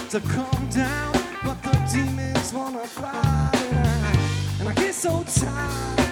to calm down, but the demons wanna fly, and I get so tired